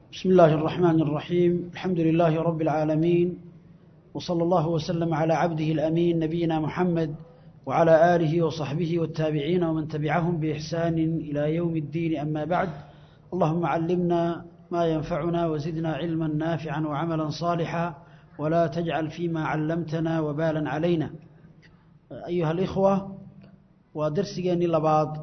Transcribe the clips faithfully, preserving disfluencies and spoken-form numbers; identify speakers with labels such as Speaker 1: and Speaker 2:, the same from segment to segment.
Speaker 1: بسم الله الرحمن الرحيم. الحمد لله رب العالمين، وصلى الله وسلم على عبده الأمين نبينا محمد وعلى آله وصحبه والتابعين ومن تبعهم بإحسان إلى يوم الدين. أما بعد، اللهم علمنا ما ينفعنا وزدنا علما نافعا وعملا صالحا ولا تجعل فيما علمتنا وبالا علينا. أيها الإخوة، ودرسيني لبعض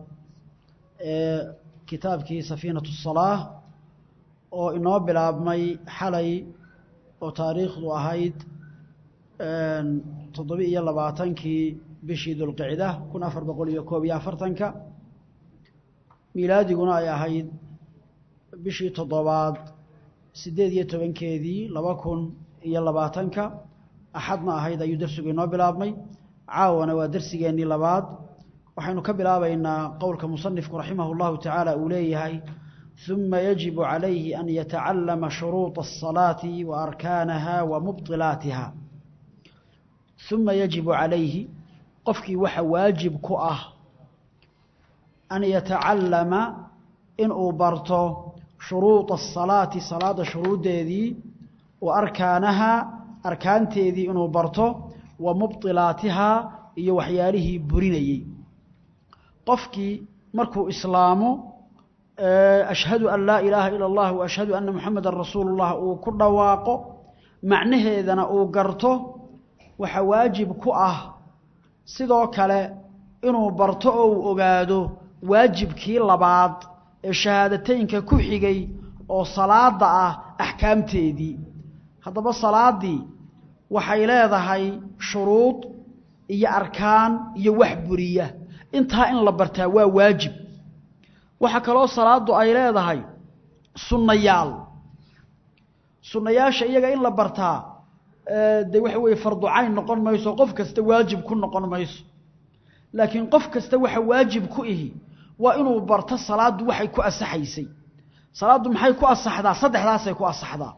Speaker 1: كتابك سفينة الصلاة oo inoo bilaabmay xalay oo taariikhdu ahayd toddoba iyo labaatankii bishii Dulqicda kun afar boqol iyo koob iyo afartanka, milaadiguna ay ahayd bishii toddobaad siddeed iyo tobankeedii laba kun iyo labaatanka, axadna ahayd ayuu darsigu inoo bilaabmay. caawana waa darsigeennii labaad. waxaynu ka bilaabaynaa qowlka musanifku raximahullahu tacaala uu leeyahay: ثم يجب عليه أن يتعلم شروط الصلاة وأركانها ومبطلاتها. ثم يجب عليه قفكي وح واجب كؤه أن يتعلم إن أبرته شروط الصلاة صلاة شروط ذي وأركانها أركان تذي إن أبرته ومبطلاتها يوحياله بريني. قفكي مركو إسلامه أشهد أن لا إله إلا الله وأشهد أن محمد رسول الله وكل واقع معنى هذا أوقرته وحواجب كؤه sidoo kale inuu barto oo ogaado waajibkii labaad ee shahaadateynka ku xigay oo salaada ah ahkaamteedii. hadaba salaadii waxay leedahay shuruud iyo arkaan iyo wax buriya. inta in la bartaa waa waajib. waxa kale oo salaadu ay leedahay sunnayaal. sunnayaasha iyaga in la bartaa ee de waxa way fardu cayn noqon mayso, qof kasta waajib ku noqon mayso. laakiin qof kasta waxa waajib ku ihi waa inuu barto salaadu waxay ku asaxaysay. salaadu maxay ku asaxdaa? saddexdaas ay ku asaxdaa: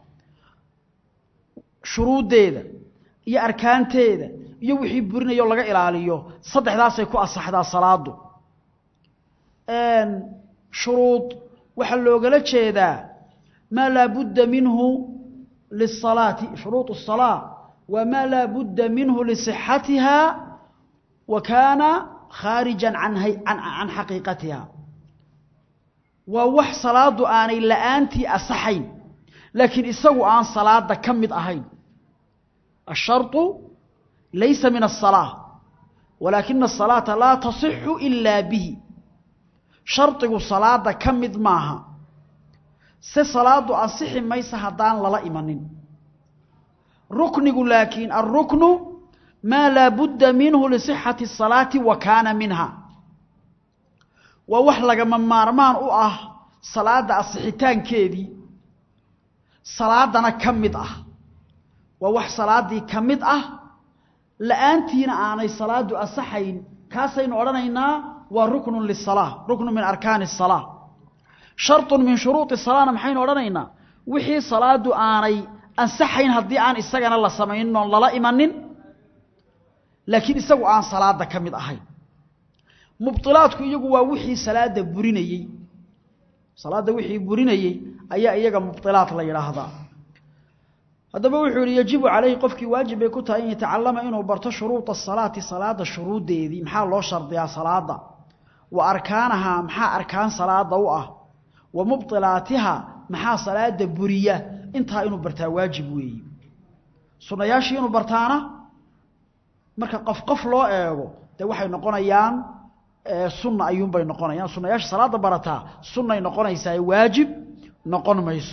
Speaker 1: shuruudeeda iyo arkaanteeda iyo wixii burinayo laga ilaaliyo. saddexdaas ay ku asaxdaa salaadu. een شروط وحلو جلتشيدا ما لا بد منه للصلاة، شروط الصلاة وما لا بد منه لصحتها وكان خارجا عن هي عن, عن حقيقتها. ووح صلاة آن إلا أنتي أصحين، لكن إسوا عن صلاة كمد أهين. الشرط ليس من الصلاة، ولكن الصلاة لا تصح إلا به. shartigu salaada ka mid maaha, se salaadu ansixi maysa haddaan lala imanin. ruknigu laakiin arruknu maa laa budda minhu lisixati salaati wa kaana minha. waa wax lagama maarmaan u ah salaada asixitaankeedii, salaadana ka mid ah. waa wax salaadii ka mid ah, la'aantiina aanay salaadu asaxayn. kaasaynu odhanaynaa وركن للصلاة، ركن من أركان الصلاة. شرط من شروط الصلاة محين ورنينا وحي صلاة آني أنسحين هدي آن إستغن الله سمعين الله لا إيمانين، لكن إستغوا آن صلاة كمد أهين. مبطلاتك يقوى وحي صلاة بريني، صلاة وحي بريني أي أيها مبطلات الله يرهضا. هذا بوحي يجب عليه قفك واجب يكون أن يتعلم إنه برت شروط الصلاة. صلاة الشروط دي, دي محال الله شرط يا صلاة، وأركانها محا أركان صلاة ضوءة، ومبطلاتها محا صلاة برية. انتها إنه برتا واجب وي. صنياشي إنه برتانا مركا قف قف لو ايغو دي waxay noqonayaan sunna ayuun bay noqonayaan. صنياشي صلاة برتا sunna ay noqonaysaa, waajib noqon mayso.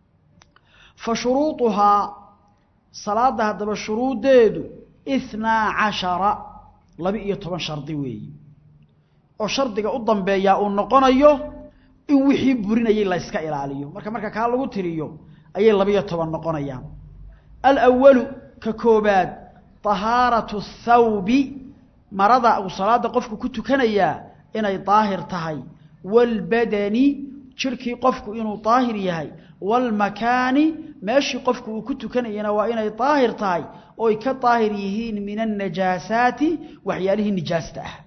Speaker 1: فشروطها صلاة هذا الشروط ديدو اثنا عشر لبئية طبعا شرطي وي. oo shardiga u dambeeya uu noqonayo in wixii burinayay la iska ilaaliyo. marka marka ka lagu tiriyo ayay laba iyo toban noqonayaan. al-awwal ka koobaad taharatu thawbi, marada uu salaada qofku ku tukanaya inay daahir tahay. wal badani, jirkii qofku inuu daahir yahay. wal makani, meeshii qofku uu ku tukanayana waa inay daahir tahay oo ay ka daahir yihiin min an-najaasati, waxyaalihi nijaasta ah.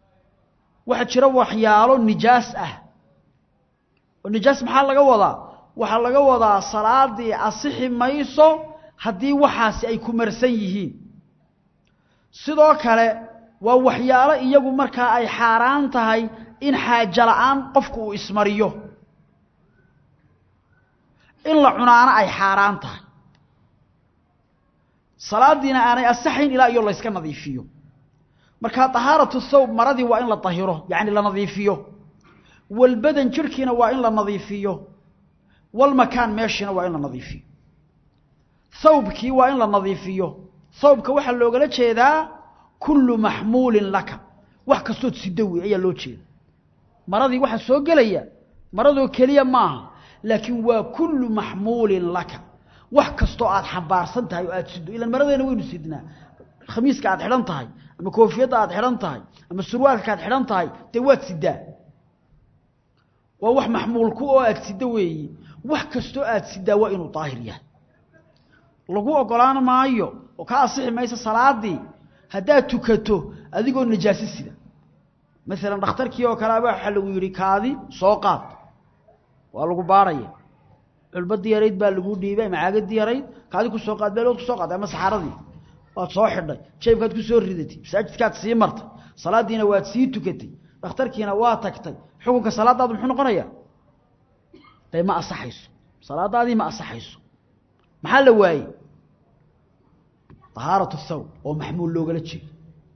Speaker 1: waxa jira waxyaalo nijaas ah. والنجاس محل laga wada waxa laga wadaa salaadii asixi mayso haddii waxaasi ay ku marsan yihiin sidoo kale waa waxyaalo iyagu markaa ay xaaraan tahay in xaajo la'aan qofku uu ismariyo in la cunaana ay xaaraan tahay salaadiina aanay asaxayn ilaa iyo la iska nadiifiyo marka tahaaratu thawb maradii waa in la tahiro yaani la nadiifiyo wal badan jirkiina waa in la nadiifiyo wal makaan meeshina waa in la nadiifiyo thawbkii waa in la nadiifiyo thawbka waxa looga jeedaa kullu mahmulin laka wax kasto sidawi ayaa loo jeedaa maradii waxa soo galaya maradoo kaliya maaha laakiin waa kullu mahmulin laka wax kasto aad xambaarsan tahay oo aad sido ila maradeena waynu sidnaa khamiiska aad xiran tahay ama koofiyada aad xiran tahay ama surwaalka aad xiran tahay te waad sidaa waa wax mahmuul ku oo aad sido weeyi wax kasto aad sidaa waa inuu daahir yahay lagu ogolaan maayo oo ka asixi maysa salaadii hadaa tukato adigoo najaasi sida مثلا dhakhtarkii oo kale waxa lagu yiri kaadi soo qaad waa lagu baaraya culbad yareed baa lagu dhiibay macaagad yareed kaadi ku soo qaad beelood ku soo qaad ama saxaradii waad soo xidhay jeebkaad ku soo ridatay masaajidkaad sii martay salaadiina waad sii tukatay dhakhtarkiina waa tagtay xukunka salaadaadu muxuu noqonayaa tay ma asaxayso salaadaadii ma asaxayso maxaa la waayay tahaaratu thawb oo mahmuul looga jeedo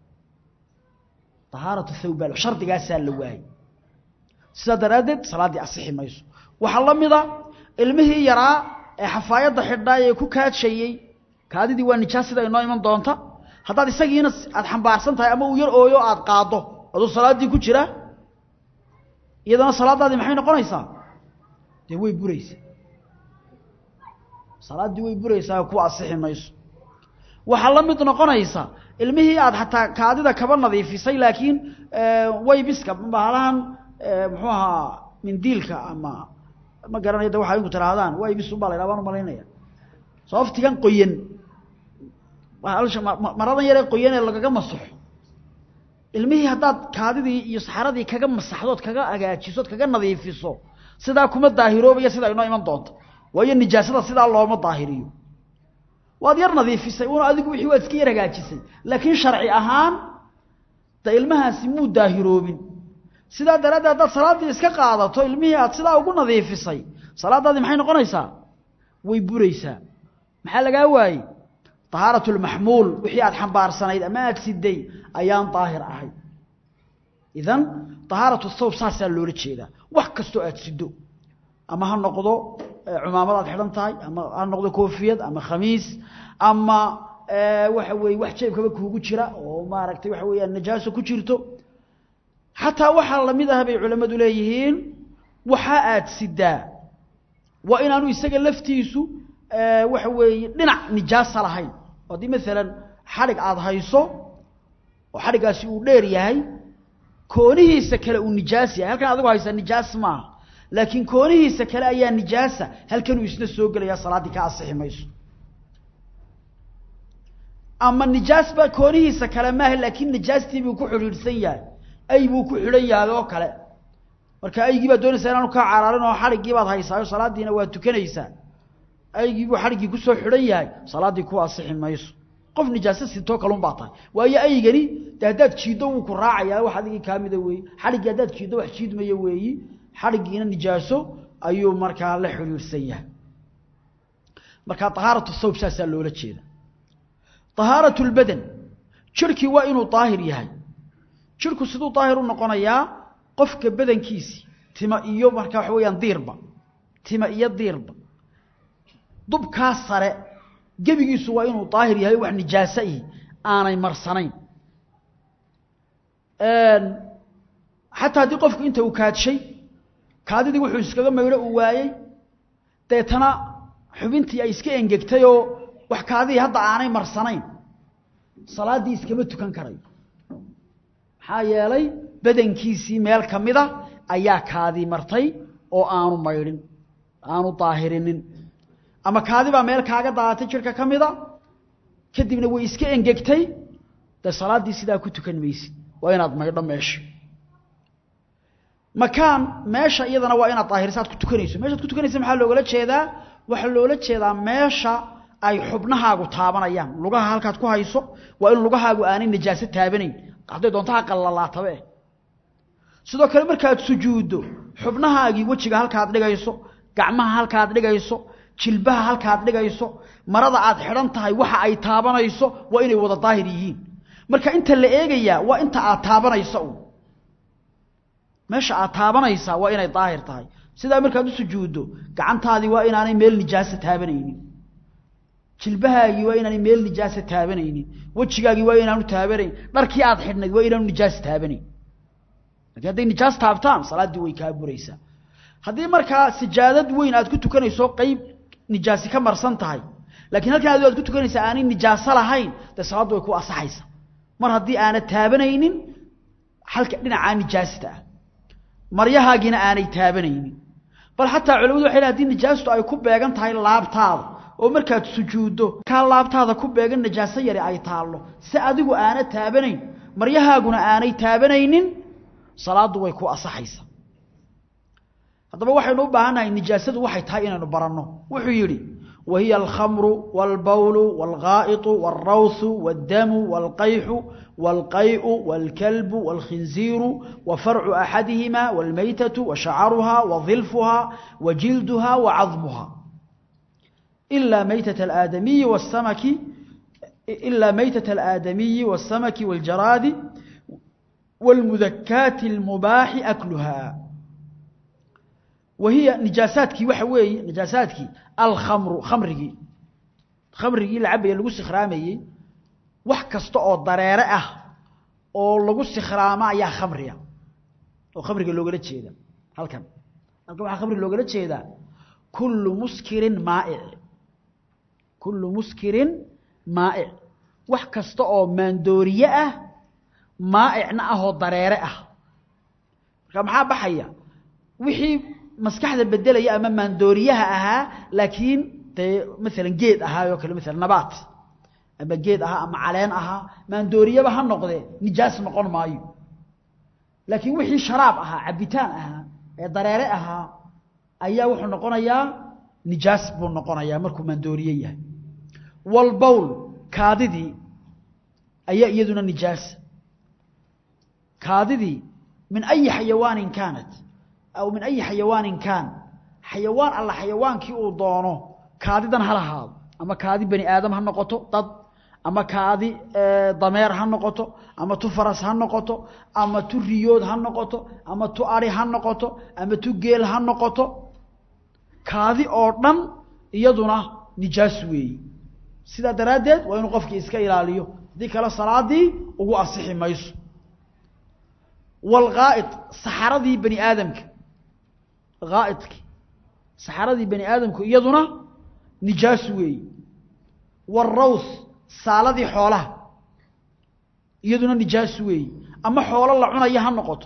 Speaker 1: طهارة الثوب شرط قاسال لواي سدرادت صلاة أصحي ميسو وحلا مذا المهي يرى حفاية حداية كوكات شيء كادي ديوان نجاسة دا إنه يمن دونتا حتى دي ساقينا أدحنبار سنتها أما وير أويو أد قاضو أدو صلاة دي كوشرة إذا صلاة دي محينا قنيسا دي وي بريسا صلاة دي وي بريسا كو أصحي ميسو وحلا مذا قنيسا ilmihii aad hataa kaadida kaba nadiifisay laakiin way biska bahalan muxuu ahaa mindiilka ama ma garanayda waxa ay ku tiraadaan way bis u balay labaan maleynaya sooftigan qoyan waxa maradan yare qoyan ee lagaga masaxo ilmihii hadaad kaadidii iyo saxaradii kaga masaxdood kaga agaajisood kaga nadiifiso sida kuma daahiroobayo sida inoo iman doonto waayo nijaasada sida looma daahiriyo waad yar nadiifisay oo adigu wixii waad iska yar hagaajisay laakiin sharci ahaan ta ilmahaasi muu daahiroobin sida daradeed dad salaadii iska qaadato ilmihii aad sida ugu nadiifisay salaadaadii maxay noqonaysaa way buraysaa maxaa laga waayay tahaaratul mahmuul wixii aad xambaarsanayd ama aad siday ayaan daahir ahay idan tahaaratu thawb saasa loo jeedaa wax kasto aad sido ama ha noqdo cumaamada xiran tahay ama ha noqdo koofiyad ama khamiis ama waxa weey wax jeebkaba kuugu jira oo maaragtay waxa weeyaan najaaso ku jirto hatta waxa la mid ah bay culimadu leeyihiin waxa aad sidaa waa inaanu isaga laftiisu waxa weey dhinac nijaasa lahayn oo di midalan xarig aad hayso oo xarigaasi uu dheer yahay koonihiisa kale uu nijaas yahay halkan adigu haysa nijaas ma laakiin koonihiisa kale ayaa nijaasa halkan uu isna soo galaya salaadii ka asixi mayso ama nijaas ba koonihiisa kale ma laakiin nijaastii buu ku xiriirsan yahay ay buu ku xiran yahay oo kale marka aygii baa doonaysaa inaanu ka caraarin oo xarigii baad haysaa salaadiina waa tukanaysaa aygii buu xarigii ku soo xiran yahay salaadii ku asixi mayso qof nijaasa sito kalun baa tahay waayo aygani hadaad jiido uu ku raacayaa wax adigi kaamida weey xarigii hadaad jiido wax jiidmaya weeyi xarigiina nijaaso ayuu markaa la xiriirsan yahay marka tahaaratu thawb saasa loola jeeda tahaaratu albadan jirki waa inuu daahir yahay jirku sidoo daahir u noqonayaa qofka badankiisi tima iyo marka wax weeyaan diirba tima iyo diirba dubka sare gabigiisu waa inuu daahir yahay wax nijaasa ah aanay marsanayn een hatta hadii qofku inta uu kaadshay kaadidii wuxuu iskaga meeyro uu waayay deetana xubintii ay iska engegtay oo wax kaadii hadda aanay marsanayn salaadii iskama tukan karay maxaa yeelay badankiisii meel kamida ayaa kaadii martay oo aanu mayrin aanu daahirinin ama kaadi baa meel kaaga daatay jirka kamida kadibna way iska engegtay da salaadii sidaa ku tukan maysid waa inaad maydho meesha makaan meesha iyadana waa inaad daahirisaad ku tukanayso meeshaad ku tukanayso maxaa looga jeedaa waxa loola jeedaa meesha ay xubnahaagu taabanayaan lugaha halkaad ku hayso waa in lugahaagu aanay najaaso taabanayn haday doontaa qalalaatabe sidoo kale markaad sujuudo xubnahaagi wajiga halkaad dhigayso gacmaha halkaad dhigayso jilbaha halkaad dhigayso marada aad xidhan tahay waxa ay taabanayso waa inay wada daahir yihiin marka inta la eegaya waa inta aad taabanayso meesha aad taabanaysa waa inay daahir tahay sida markaad u sujuudo gacantaadi waa inaanay meel nijaasa taabanaynin jilbahaagi waa inaanay meel nijaasa taabanaynin wajigaagi waa inaanu taabanayn dharkii aad xidhnayd waa inaanu nijaasa taabanayn laakiin haday nijaas taabtaan salaadii way kaa buraysaa haddii markaa sijaadad weyn aad ku tukanayso qayb nijaasi ka marsan tahay laakiin halkan aad ku tukanaysaa aanay nijaaso lahayn de salaadu way ku asaxaysaa mar haddii aana taabanaynin halka dhinaca nijaasta maryahaagina aanay taabanaynin bal xataa culimadu waxay leeyihiin nijaastu ay ku beegan tahay laabtaada oo markaad sujuudo ka laabtaada ku beegan najaaso yari ay taalo si adigu aana taabanayn maryahaaguna aanay taabanaynin salaadu way ku asaxaysaa haddaba waxaynu u baahanahay nijaasadu waxay tahay inaynu baranno wuxuu yiri وهي الخمر والبول والغائط والروث والدم والقيح والقيء والكلب والخنزير وفرع أحدهما والميتة وشعرها وظلفها وجلدها وعظمها إلا ميتة الآدمي والسمك إلا ميتة الآدمي والسمك والجراد والمذكات المباح أكلها وهي نجاساتك وحوي نجاساتك الخمر خمري خمري لعبي لو سخرامي wax kasta oo dareere ah oo lagu sikhraama ayaa khamriya oo khamriga looga jeeda halkan halkan waxa khamri looga jeeda kullu muskirin maa'i kullu muskirin maa'i wax kasta oo maandooriye ah maa'icna ah oo dareere ah marka maxaa baxaya wixii maskaxda bedelaya ama maandooriyaha ahaa laakiin مثلا geed ahaa oo kale مثلا nabaat ama geed ahaa ama caleen ahaa maandooriyaba ha noqdee nijaas noqon maayo laakiin wixii sharaab ahaa cabitaan ahaa ee dareere ahaa ayaa wuxuu noqonayaa nijaas buu noqonayaa markuu maandooriye yahay wal bawl kaadidii ayaa iyaduna nijaas kaadidii min ay xayawaan kaanat aw min ay xayawaan kaan xayawaan alla xayawaankii uu doono kaadidan ha lahaado ama kaadi bani aadam ha noqoto dad ama kaadi dameer ha noqoto ama tu faras ha noqoto ama tu riyood ha noqoto ama tu ari ha noqoto ama tu geel ha noqoto kaadi oo dhan iyaduna nijaas weey sida daraadeed waa inuu qofkii iska ilaaliyo hadii kala salaadii ugu asixi mayso wal ghaa'id saxaradii bani aadamka ghaa'idki saxaradii bani aadamku iyaduna nijaas weey والروث سالدي xoolaha iyaduna nijaas weey ama xoolo la cunayo ha noqoto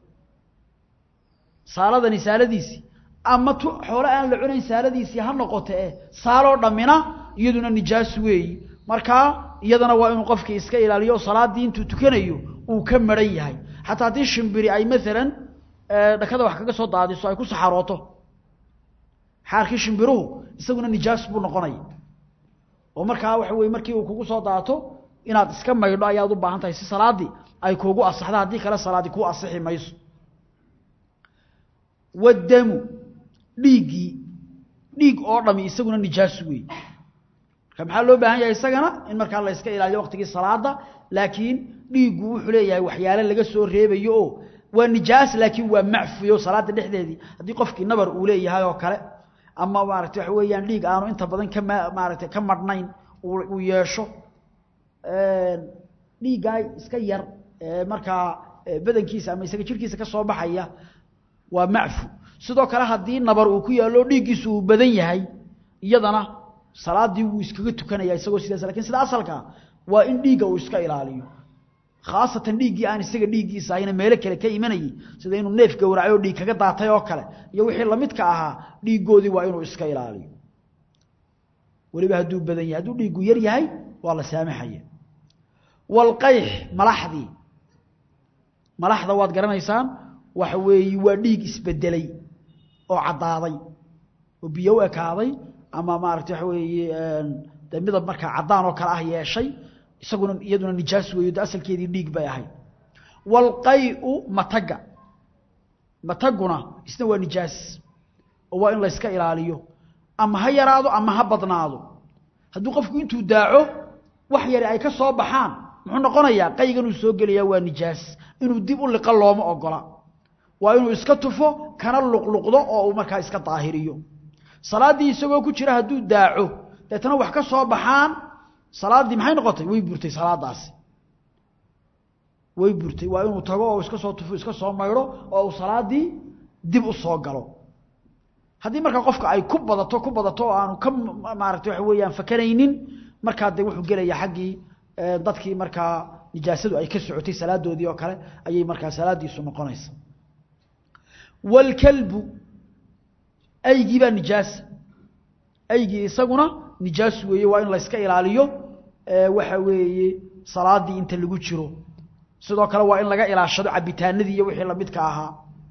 Speaker 1: saaladani saaladiisi ama xoolo aan la cunayn saaladiisi ha noqoto ee saalo dhamina iyaduna nijaas weey marka iyadana waa inuu qofkii iska ilaaliyo salaadii intuu tukanayo uu ka maran yahay hatta hadii shimbiri ay midalan dhakada wax kaga soo daadiso ay ku saxarooto xaarkii shimbiruhu isaguna nijaas buu noqonaya oo markaa waxa weey markii uu kugu soo daato inaad iska maydho ayaad u baahan tahay si salaadii ay kugu asaxdo hadii kala salaadi ku asixi mayso wadamu dhiigi dhiig oo dhami isaguna nijaas weey maxaa loo baahan yahay isagana in markaa la iska ilaaliyo waqtigii salaada laakiin dhiigu wuxuu leeyahay waxyaalo laga soo reebayo oo waa nijaas laakiin waa macfiyo salaada dhexdeedii hadii qofkii nabar uu leeyahay oo kale ama maartay wax weeyaan dhiig aanu inta badan ka maartay ka madnayn uu yeesho ee dhiigay iska yar marka badankiisa ama isaga jirkiisa ka soo baxaya waa macfu sidoo kale hadii nabar uu ku yaalo dhiigiisu uu badan yahay iyadana salaadii uu iskaga tukanaya isagoo sidaas laakiin sida asalka waa in dhiiga uu iska ilaaliyo khaasatan dhiigii aan isaga dhiigiisa ayna meel kale ka imanayay sida inuu neef gowraco dhiig kaga daatay oo kale iyo wixii la midka ahaa dhiigoodii waa inuu iska ilaaliyo waliba haduu badan yahay haduu dhiigu yar yahay waa la saamaxaya wal qayh malaxdi malaxda waad garanaysaan waxa weeye waa dhiig isbedelay oo cadaaday oo biyo ekaaday ama maaragtay waxa weeye damida marka cadaan oo kala ah yeeshay isaguna iyaduna nijaas weeyo asalkeedii dhiig bay ahayd wal qay'u mataga mataguna isna waa nijaas oo waa in la iska ilaaliyo ama ha yaraado ama ha badnaado haddii qofku intuu daaco wax yar ay ka soo baxaan muxuu noqonayaa qaygan uu soo geliyaa waa nijaas inuu dib u liqa looma ogola waa inuu iska tufo kana luqluqdo oo uu markaa iska daahiriyo salaadii isagoo ku jira hadduu daaco deetana wax ka soo baxaan salaadii maxay noqotay way burtay salaadaasi way burtay waa inuu tago oo iska soo tufo iska soo mayro oo uu salaadii dib u soo galo haddii marka qofka ay ku badato ku badato oo aanu ka maaragtay waxa weeyaan fakaraynin markaa de wuxuu gelayaa xaggii dadkii markaa nijaasadu ay ka socotay salaadoodii oo kale ayay markaa salaadiisu noqonaysa wal kalbu aygi ba nijaas aygi isaguna nijaas weeye waa in la iska ilaaliyo waxa weeye salaadii inta lagu jiro sidoo kale waa in laga ilaashado cabitaanadii iyo wixii la midka ahaa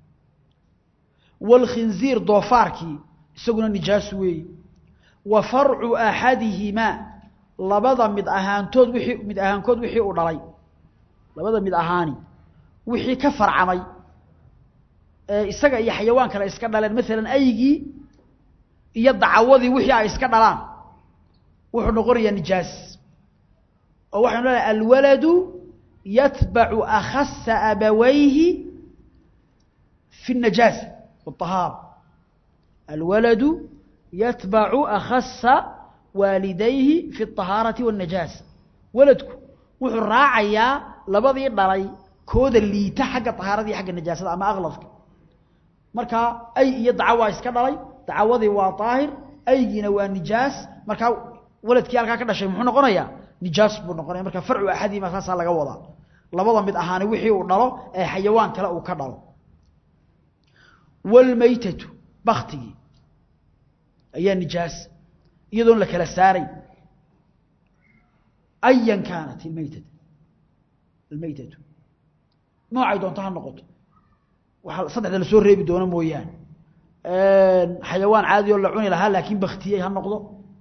Speaker 1: wal khinzir doofaarki isaguna nijaas weeye wa far'u ahadihima labada mid ahaantood wixii mid ahaankood wixii uu dhalay labada mid ahaani wixii ka farcamay ee isaga iyo xayawaan kale iska dhaleen midalan aygi iyo dacawadii wixii ay iska dhalaan wuxuu noqonayaa nijaas oo waxaan leeyahay alwaladu yatba'u akhassa abawayhi fi an-najasa wat-tahara alwaladu yatba'u akhassa والديه في الطهارة والنجاسة ولدك وحو راعيا لبدي دلay kooda liita xagga tahaaradii xagga najaasada ama aqlafka marka ay iyo dacawa iska dhalay dacawadii waa taahir aygiina waa nijaas marka waladkii halka ka dhashay muxuu noqonayaa nijaas buu noqonayaa marka farcu ahadi ma saasa laga wada labada mid ahaani wixii uu dhalo ee xayawaan kale uu ka dhalo wal maytatu bakhtigi ayaa nijaas يدون لك الساري أيا كانت الميتة الميتة نوع أيضا انتهى النقط صدق السور ريبي دون مويان أه حيوان عادي يولعوني لها لكن بختيه هالنقطة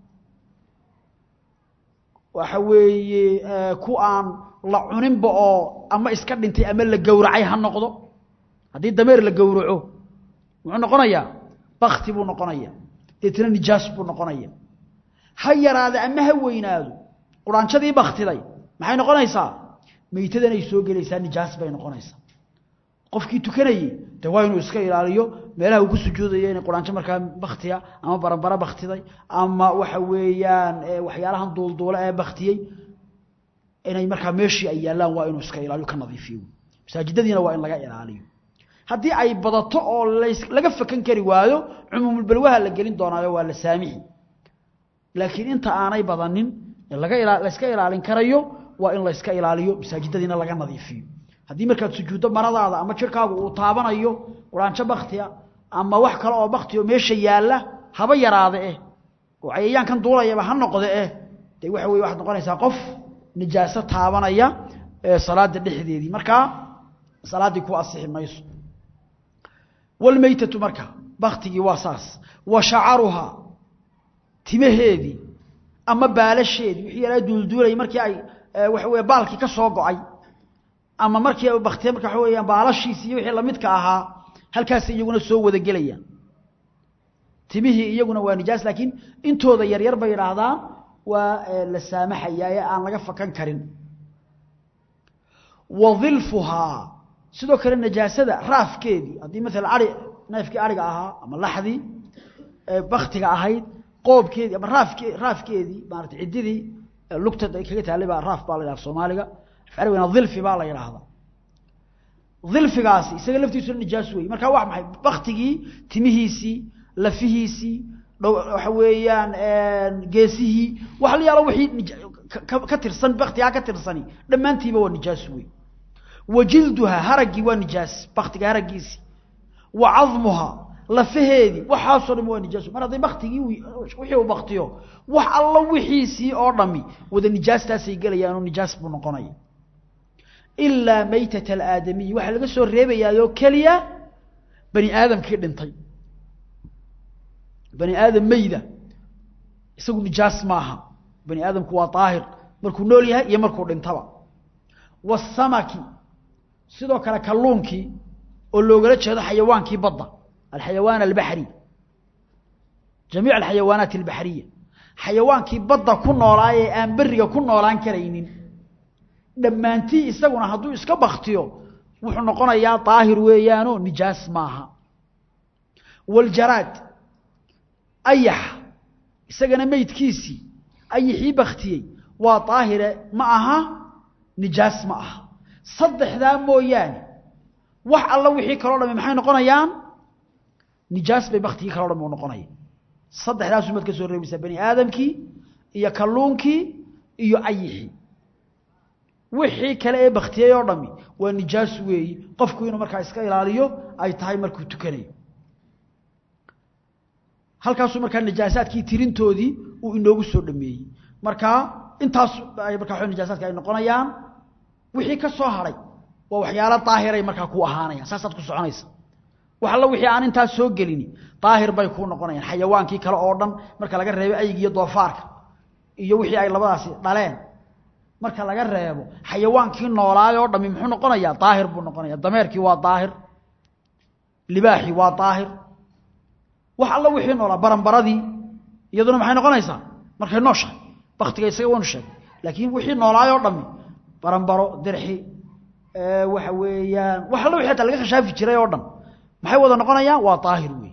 Speaker 1: وحوي أه كوان لعونين بقى أما إسكاد انتي أمل لقورعي هالنقطة هذه الدمير لقورعوه وعنقنايا بختي بو نقنايا تتنا نجاس بو نقنايا hayaraada ama haweynaado quraanshadii bakhtiday maxay noqonaysaa meeytadan ay soo galaysaa nijaas bay noqonaysaa qofkii tukanayay waa inuu iska ilaaliyo meelaha uu ku sujuudayo in quraansho markaa bakhtiya ama baranbara bakhtiday ama waxa weeyaan waxyaalahan duulduula ee bakhtiyay inay markaa meeshii ay yaalaan waa inuu iska ilaaliyo ka nadiifiyo masaajidadiina waa in laga ilaaliyo haddii ay badato oo laga fakan kari waayo umumul balwaha la gelin doonaayo waa la saamixi laakiin inta aanay badanin laga ilaa la iska ilaalin karayo waa in la iska ilaaliyo masaajidadiina laga nadiifiyo hadii markaad sujuudo maradaada ama jirkaagu uu taabanayo quraanjo bakhtiya ama wax kale oo bakhtiyo meesha yaala haba yaraade eh oo ayayaan kan duulayaba ha noqdo eh tay waxa weey wax noqonaysa qof nijaasa taabanaya ee salaada dhixdeedii marka salaadii ku asixi mayso wal maytatu marka bakhtigi waasaas wa sha'aruha timaheedii ama baalasheedii wixii yara duulduulay markii ay waxa weey baalkii ka soo go'ay ama markii ay bakhtiye marka waxa weeyaan baalashiisii wixii la midka ahaa halkaas iyaguna soo wada gelayaan timihii iyaguna waa nijaas laakiin intooda yar yar bay yiraahdaan waa la saamaxayaa ee aan laga fakan karin wadhilfuha sidoo kale nijaasada raafkeedii hadii mesela ari neefkii ariga ahaa ama laxdii bakhtiga ahayd qoobkeedii ama raafkii raafkeedii maartay cididii lugtada ay kaga taalay baa raaf baa la yiraahdaa Soomaaliga farweena dhilfi baa la yiraahdaa dhilfigaasi isaga laftiisu nijaas weey marka wax maxay bakhtigii timihiisi lafihiisi waxa weeyaan geesihii wax la yaalo wixii ka tirsan bakhtiga ka tirsani dhamaantiiba waa nijaas weey wajilduha haragi waa nijaas bakhtiga haragiisi wa azmuha lafaheedi waxa soo dhimo nijaas mar haday bakhtigii wixii uu bakhtiyo wax alla wixiisi oo dhami wada nijaastaas ay galayaan oo nijaas buu noqonay illa maytat al-aadami waxa laga soo reebayaayo kaliya bani aadamkii dhintay bani aadam mayda isagu nijaas maaha bani aadamku waa daahir markuu nool yahay iyo markuu dhintaba wasamaki sidoo kale kalluunkii oo loogala jeedo xayawaankii badda alxayawaan albahri jamiic alxayawaanaat albahriya xayawaankii badda ku noolaa ee aan bariga ku noolaan karaynin dhamaantii isaguna hadduu iska baktiyo wuxuu noqonayaa daahir weeyaano nijaas maaha waljaraad ayax isagana meydkiisii ayixii baktiyey waa daahire ma aha nijaas ma aha saddexdaa mooyaane wax alla wixii kaloo dhami maxay noqonayaan nijaas bay baktigii kaloo dhami u noqonaya saddexdaas umad ka soo reebaysa bani aadamkii iyo kalluunkii iyo ayixii wixii kale ee baktiyey oo dhami waa nijaas weeyi qofku inuu markaa iska ilaaliyo ay tahay markuu tukanayo halkaasuu markaa nijaasaadkii tirintoodii uu inoogu soo dhameeyey markaa intaas ay markaa nijaasaadka ay noqonayaan wixii ka soo haray waa waxyaalo daahiray markaa ku ahaanayaan saasaad ku soconaysa wax alla wixii aan intaas soo gelini daahir bay ku noqonayaan xayawaankii kale oo dhan marka laga reebo ayig iyo doofaarka iyo wixii ay labadaasi dhaleen marka laga reebo xayawaankii noolaay oo dhami muxuu noqonayaa daahir buu noqonayaa dameerkii waa daahir libaaxi waa daahir wax alla wixii noolaa baranbaradii iyaduna maxay noqonaysaa markay nooshahay baktiga isaga wanu sheeg laakiin wixii noolaay oo dhami baranbaro dirxi ee waxa weeyaan wax alla wixii laga khashaafi jiray oo dhan maxay wada noqonayaan waa daahir weey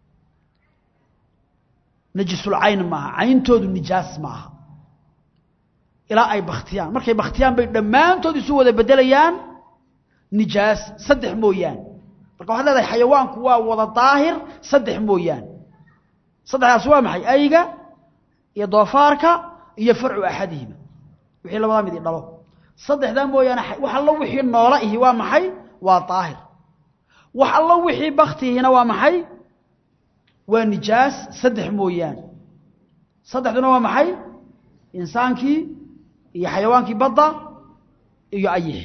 Speaker 1: najisul ayn maaha ayntoodu nijaas maaha ilaa ay baktiyaan markay baktiyaan bay dhamaantood isu wada bedelayaan nijaas saddex mooyaan marka waxa leedahay xayawaanku waa wada daahir saddex mooyaan saddexdaas waa maxay ayga iyo doofaarka iyo farcu ahadihima wixii labada mid dhalo saddexda mooyaan wax alla wixii noola ihi waa maxay waa daahir wax alla wixii baktiina waa maxay waa nijaas saddex mooyaan saddexduna waa maxay insaankii iyo xayawaankii badda iyo ayixi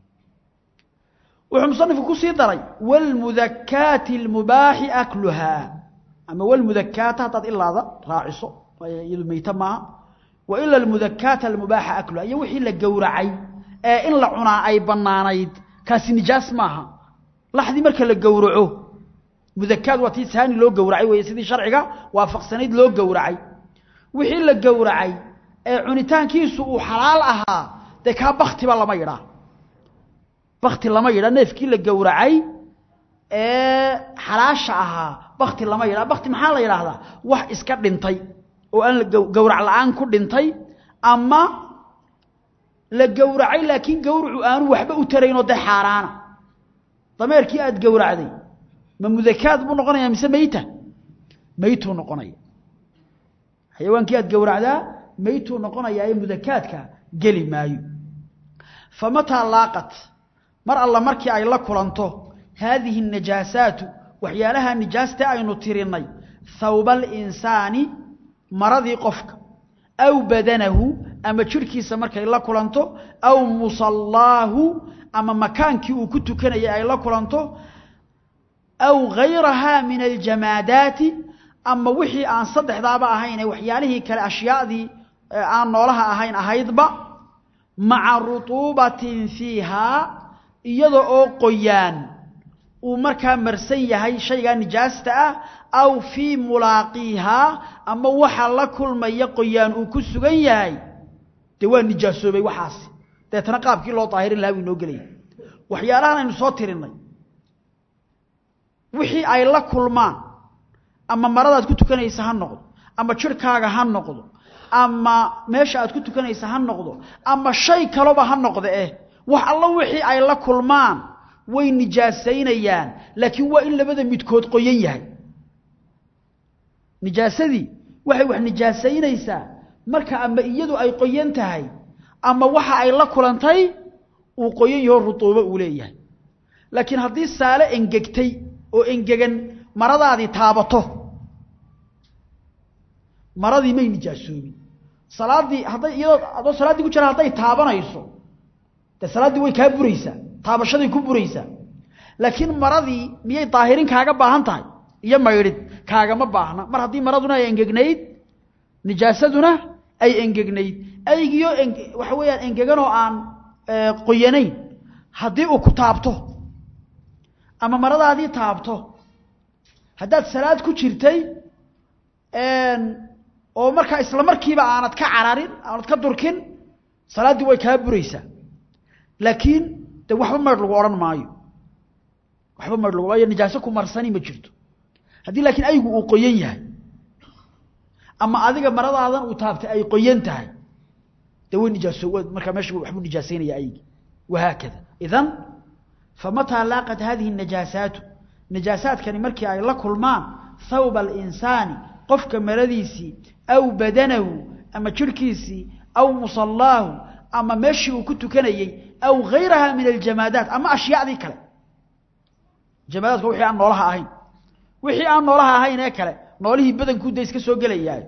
Speaker 1: wuxuu musannifku ku sii daray wal mudakkaati al mubaahi akluha ama wal mudakkaata tad ilaada raaciso iyadu meeytama wa illa al mudakkaata al mubaaha akluha iyo wixii la gowracay ee in la cunaa ay banaanayd kaasi nijaas maaha laxdi marka la gowraco mudakkaad waa tii saani loo gowracay way sidii sharciga waafaqsanayd loo gowracay wixii la gowracay ee cunitaankiisu uu xalaal ahaa de ka bakti ba lama yiraahdo bakti lama yiraahdo neefkii la gowracay ee xalaasha ahaa bakti lama yiraahdo bakti maxaa la yiraahdaa wax iska dhintay oo aan gowrac la'aan ku dhintay ama la gowracay laakiin gowracu aanu waxba u tarayno de xaraana dameerkii aad gowracday ma mudakkaad buu noqonayaa mise meeyta meeytu noqonaya xayawaankii aad gowracdaa meeytu noqonayaa ee mudakkaadka gali maayo famata laqat mar alla markii ay la kulanto hadhihi an-najasat waxyaalaha nijaasta aynu tirinay thawbal insani maradii qofka aw badanahu ama jirkiisa markay la kulanto aw musallahu ama makaankii uu ku tukanayay ay la kulanto aw ghayraha min al-jamadat ama wixii aan saddexdaaba ahayn waxyaalihii kale ashyaadii aan noolaha ahayn ahaydba ma'a rutubatin fiha iyada oo qoyaan uu markaa marsan yahay shayga nijaasta ah aw fi mulaqiha ama waxa la kulmaya qoyaan uu ku sugan yahay de waa nijaasoobay waxaas deetana qaabkii loo daahirin lahaa inoo galay waxyaalahan aynu soo tirinay wixii ay la kulmaan ama maradaad ku tukanaysa ha noqdo ama jirkaaga ha noqdo ama meesha aad ku tukanaysa ha noqdo ama shay kaleba ha noqdo eh wax alla wixii ay la kulmaan way nijaasaynayaan laakiin waa in labada midkood qoyan yahay nijaasadii waxay wax nijaasaynaysaa marka ama iyadu ay qoyan tahay ama waxa ay la kulantay uu qoyan yahay rutuubo uu leeyahay laakiin haddii saale engegtay oo engegan maradaadii taabato maradii may nijaasoobin salaadii haday iyadoo adoo salaadii ku jira haday taabanayso de salaadii way ka buraysaa taabashadii ku buraysaa laakiin maradii miyay daahirin kaaga baahan tahay iyo maydhid kaaga ma baahna mar haddii maraduna ay engegnayd nijaasaduna ay engegnayd aygiyo waxa weeyaan engegan oo aan qoyanayn haddii uu ku taabto ama maradaadii taabto haddaad salaad ku jirtay oo markaa isla markiiba aanad ka cararin aanad ka durkin salaaddii way kaa buraysaa laakiin de waxba maydh lagu odhan maayo waxba maydh lagu waayo nijaaso ku marsani ma jirto haddii laakiin aygu uu qoyan yahay ama adiga maradaadan uu taabtay ay qoyan tahay de way nijaaso markaa meesha waxbuu nijaasaynaya aygi wahaakada idan famataa laaqat hadihi النajaasaatu najaasaadkani markii ay la kulmaan thawba al-insaani qofka maradiisii aw badanahu ama jirkiisii aw musallaahu ama meeshii uu ku tukanayay aw ghayraha min al-jamaadaat ama ashyaadii kale jamaadaadku wixii aan noolaha ahayn wixii aan noolaha ahayn ee kale noolihii badankuuda iska soo gelayaay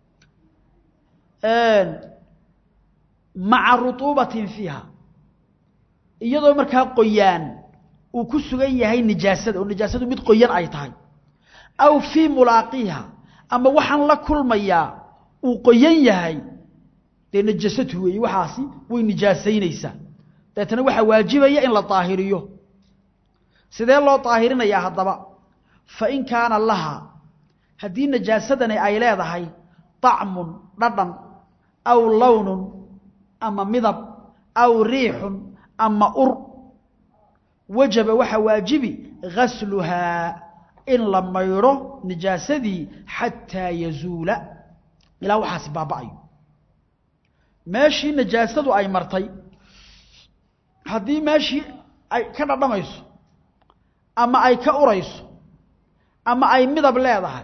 Speaker 1: maca rutuubatin fiiha iyadoo markaa qoyaan uu ku sugan yahay nijaasada oo nijaasadu mid qoyan ay tahay aw fii mulaaqiha ama waxaan la kulmayaa uu qoyan yahay dee nijaasatu weeye waxaasi way nijaasaynaysaa deetana waxaa waajibaya in la daahiriyo sidee loo daahirinayaa haddaba fa in kaana laha haddii najaasadani ay leedahay طacmun dhadhan aw lownun ama midab aw riixun ama ur wajaba waxa waajibi ghasluhaa in la maydho nijaasadii xataa yazuula ilaa waxaasi baaba'ayo meeshii nijaasadu ay martay haddii meeshii ay ka dhadhamayso ama ay ka urayso ama ay midab leedahay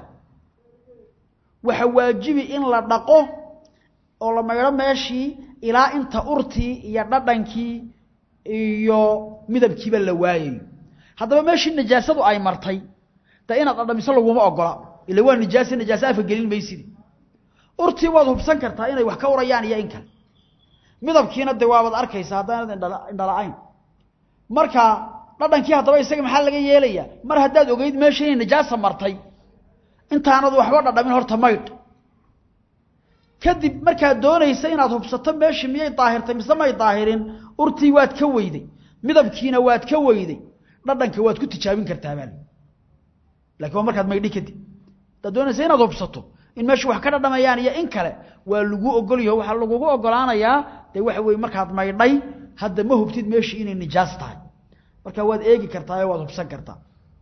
Speaker 1: waxa waajibi in la dhaqo oo la maydho meeshii ilaa inta urtii iyo dhadhankii iyo midabkiiba la waayayo haddaba meeshii nijaasadu ay martay da inaad dhadhamiso laguma ogola ila waa nijaasa nijaasa afa gelin maysid urtii waad hubsan kartaa inay wax ka urayaan iyo in kale midabkiina de waabad arkaysaa haddaanad indhala-ayn marka dhadhankii haddaba isaga maxaa laga yeelayaa mar haddaad ogeyd meeshii inay nijaasa martay intaanad waxba dhadhamin horta maydh kadib markaad doonaysa inaad hubsato meeshii miyay daahirtay mise may daahirin urtii waad ka weyday midabkiina waad ka weyday dhadhanka waad ku tijaabin kartaa baa laakiin waa markaad maydhi kadib haddaad doonaysa inaad hubsato in meeshu wax ka dhadhamayaan iyo in kale waa lagu ogolyaho waxaa lagugu ogolaanayaa dee waxa weeye markaad maydhay hadda ma hubtid meeshii inay nijaas tahay marka waad eegi kartaa oo waad hubsan kartaa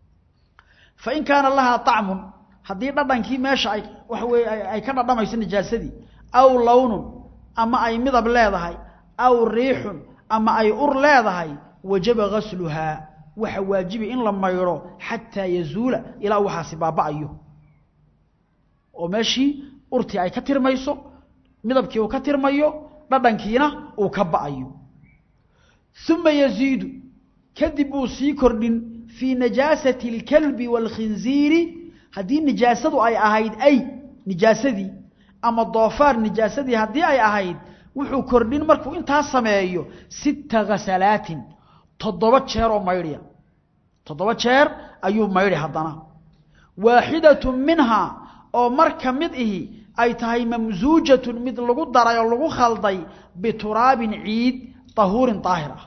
Speaker 1: fa in kaana lahaa طacmun haddii dhadhankii meesha ay waxa weeye ay ka dhadhamayso nijaasadii aw lownun ama ay midab leedahay aw riixun ama ay ur leedahay wajaba ghasluhaa waxa waajibi in la maydho xataa yazuula ilaa waxaasi baaba'ayo oo meeshii urtii ay ka tirmayso midabkii uu ka tirmayo dhadhankiina uu ka ba'ayo uma yaziidu kadib uu sii kordhin fii najaasati alkalbi waalkhinziiri haddii nijaasadu ay ahayd ay nijaasadii ama doofaar nijaasadii haddii ay ahayd wuxuu kordhin markuu intaa sameeyo sita ghasalaatin toddoba jeer oo maydhiya toddoba jeer ayuu maydhi haddana waaxidatun minhaa oo mar ka mid ihi ay tahay mamsuujatun mid lagu daray oo lagu khalday bituraabin ciid tahuurin daahir ah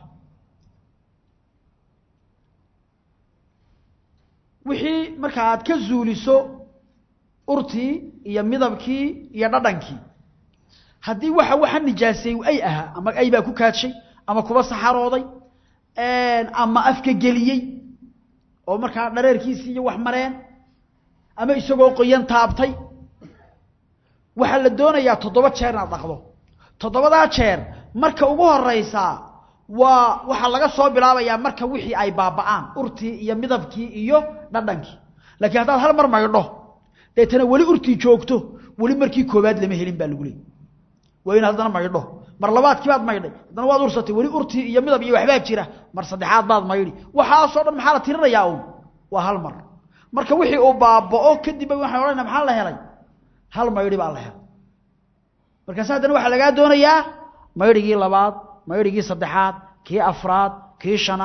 Speaker 1: wixii marka aad ka zuuliso urtii iyo midabkii iyo dhadhankii haddii waxa waxa nijaasay ay ahaa ama ay baa ku kaadshay ama kuba saxarooday ama afka geliyey oo markaa dhareerkiisii iyo wax mareen ama isagoo qoyan taabtay waxa la doonayaa toddoba jeer inaad dhaqdo toddobadaa jeer marka ugu horeysa waa waxa laga soo bilaabayaa marka wixii ay baaba'aan urtii iyo midabkii iyo dhadhankii laakiin haddaad hal mar maydho deetana weli urtii joogto weli markii koobaad lama helin baa lagu leeyahay waa in haddana maydho mar labaadkii baad maydhay haddana waad ursatay weli urtii iyo midab iyo waxbaa jira mar saddexaad baad maydhi waxaasoo dhan maxaa la tirinayaa uun waa hal mar marka wixii uu baaba'o kadib waxaan odhanayna maxaa la helay hal maydhi baa la helay markaas haddana waxaa lagaa doonayaa maydhigii labaad maydhigii saddexaad kii afraad kii shanaad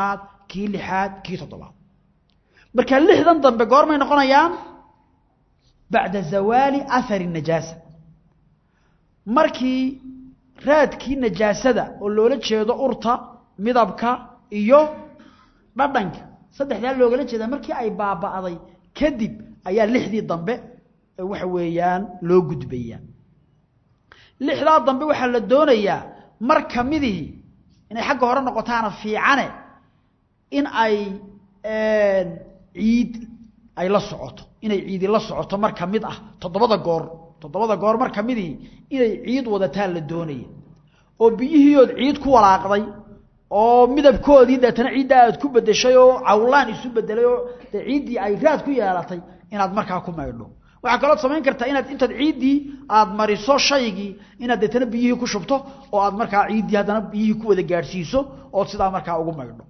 Speaker 1: kii lixaad kii toddobaad marka lixdan dambe goormay noqonayaan bacda zawali athari najaasa markii raadkii najaasada oo loola jeedo urta midabka iyo dhadhanka saddexdaa loogala jeeda markii ay baaba'day kadib ayaa lixdii dambe waxa weeyaan loo gudbaya lixdaa dambe waxa la doonayaa mar kamidii inay xagga hore noqotaan fiicane in ay een ciid ay la socoto inay ciid la socoto mar kamid ah toddobada goor toddobada goor mar kamidii inay ciid wadataan la doonaya oo biyihiyood ciid ku walaaqday oo midabkoodii dadana ciidda aad ku bedeshay oo cawlaan isu bedelay oo ciidii ay raad ku yeelatay inaad markaa ku maydho waxa kale oo samayn kartaa inaad intaad ciidii aad mariso shaygii inaad dadana biyihii ku shubto oo aad markaa ciidii hadana biyihii ku wada gaarsiiso oo sidaa markaa ugu maydho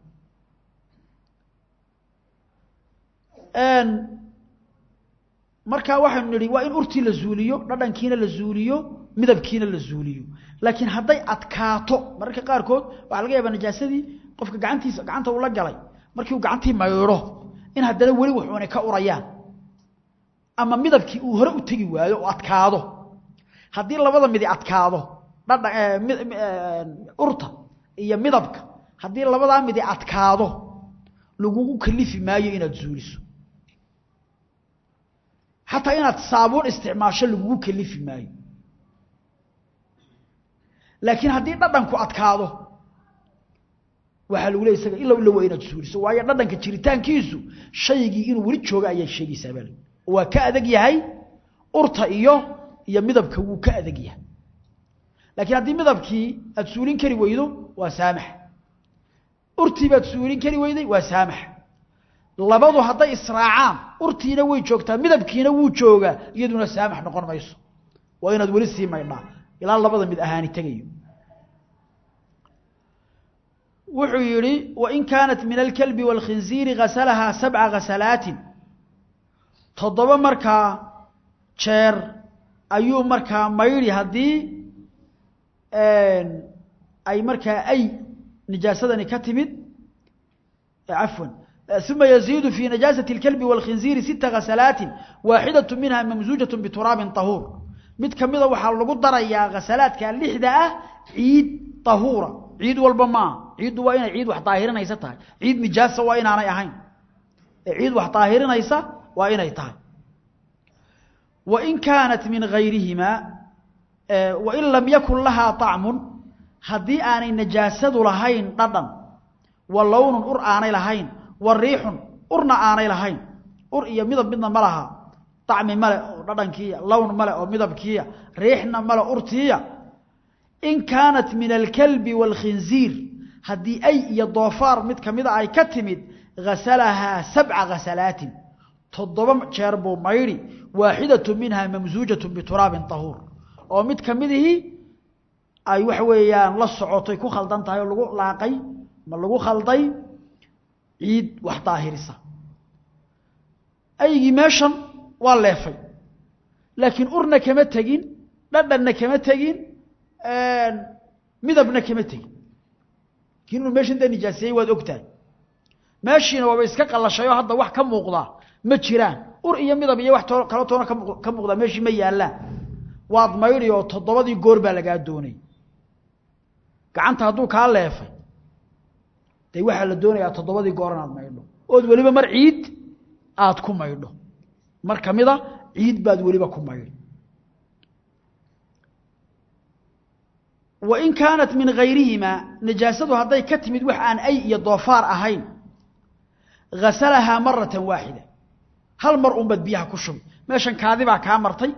Speaker 1: een marka waxaan niri waa in urtii la zuuliyo dhadhankiina la zuuliyo midabkiina la zuuliyo laakiin haday adkaato marka qaar kood waxa laga yaabaa najaasadii qofka gacantiisa gacanta uu la galay markii uu gacantii maydho in hadana wali wuxuuna ka urayaan ama midabkii uu hore u tagi waayo oo adkaado hadii labada mid adkaado dhadhan urta iyo midabka hadii labada mid adkaado lagu kalifi maayo inaad zuuliso حتى إنها تصابون استعمال شل وكلي في ماي لكن هذه ندن كو أتكاده وحلو ليس إلا ولا وين تسوري سواء ندن كتيرتان كيسو شيء إنه ورد شو جاي شيء سبل وكأذجي هاي أرتا إياه يمذب كو كأذجي لكن هذه مذب كي تسورين كري ويدو وسامح أرتي بتسورين كري ويدي وسامح labadu haday israacaan urtiina way joogtaa midabkiina wuu jooga iyaduna saamax noqon mayso waa inaad wali sii maydhaa ilaa labada mid ahaani tagayo wuxuu yiri wa in kaanat min al-kalb wal khinzir ghasalaha sab'a ghasalat toddoba marka jeer ayuu marka mayri hadii een ay marka ay najaasadani ka timid afwan ثم يزيد في نجاسة الكلب والخنزير ست غسلات واحدة منها ممزوجة بتراب طهور مد كميده waxa lagu darayaa غسلاتka lixda ah ciid طهورة ciid walba ma ciid waa inay ciid wax taahirinaysa tahay ciid nijaasa waa inaanay ahayn ciid wax taahirinaysa waa inay tahay wa in kanat min ghayrihima wa in lam yakun laha ta'mun hadii aanay najaasadu lahayn dhadhan wa lawnun ur aanay lahayn والريح أرنا آني لهين أر إيا مذب بدنا ملها طعم ملأ ردنكية لون ملأ ومذبكية ريحنا ملأ أرتية إن كانت من الكلب والخنزير هدي أي يضافار مد كمدة أي كتمد غسلها سبع غسلات تضبم شاربو ميري واحدة منها ممزوجة بتراب طهور ومد كمده أي وحويان لصعوتي كو خلطان تايو لغو لاقي ما لغو خلطي عيد وحطاهرسة أي ماشن واللافي لكن أرنا كما تجين لدنا كما تجين مذبنا كما تجين كأنه ماشن ده نجاسي وذكتان ماشينا وبيسكك الله شيء هذا واحد كم مقضى متشران أر إيا مذب إيا واحد كلاتونا كم كم مقضى ماشي ميا لا واحد ما يري وتضبطي قربة لقاد دوني كعنت هذو كاللافي tay waxa la doonayaa toddobadii goor aad maydho oo waliba mar ciid aad ku maydho mar kamida ciid baad waliba ku maydho wa in kaanat min ghayrihima najasadu haday ka timid wax aan ay iyo doofaar ahayn ghasalaha maratan waahida hal mar umbad biyaha ku shub meeshan kaadi baa ka martay